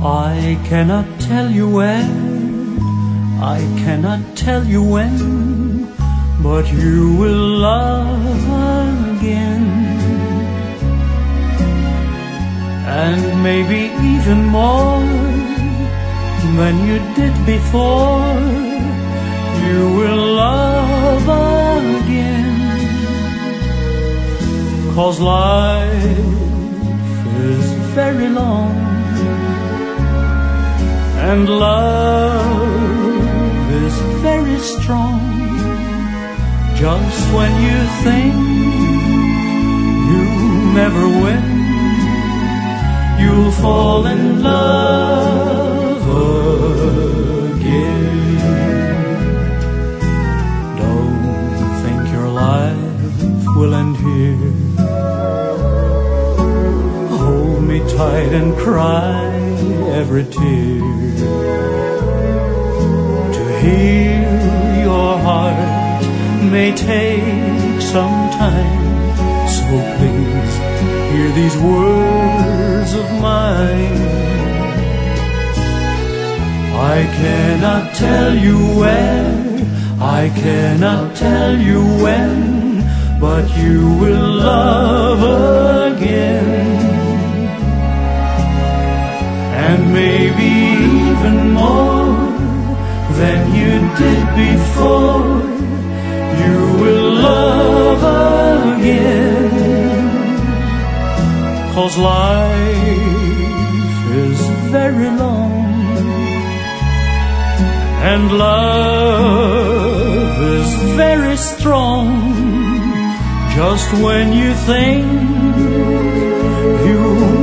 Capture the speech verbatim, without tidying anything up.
I cannot tell you where, I cannot tell you when, but you will love again. And maybe even more than you did before, you will love again. 'Cause life is very long, and love is very strong. Just when you think you never win, you'll fall in love again. Don't think your life will end here. Hold me tight and cry every tear. To heal your heart may take some time, so please hear these words of mine. I cannot tell you where, I cannot tell you when, but you will love again. And maybe even more than you did before, you will love again. 'Cause life is very long, and love is very strong. Just when you think you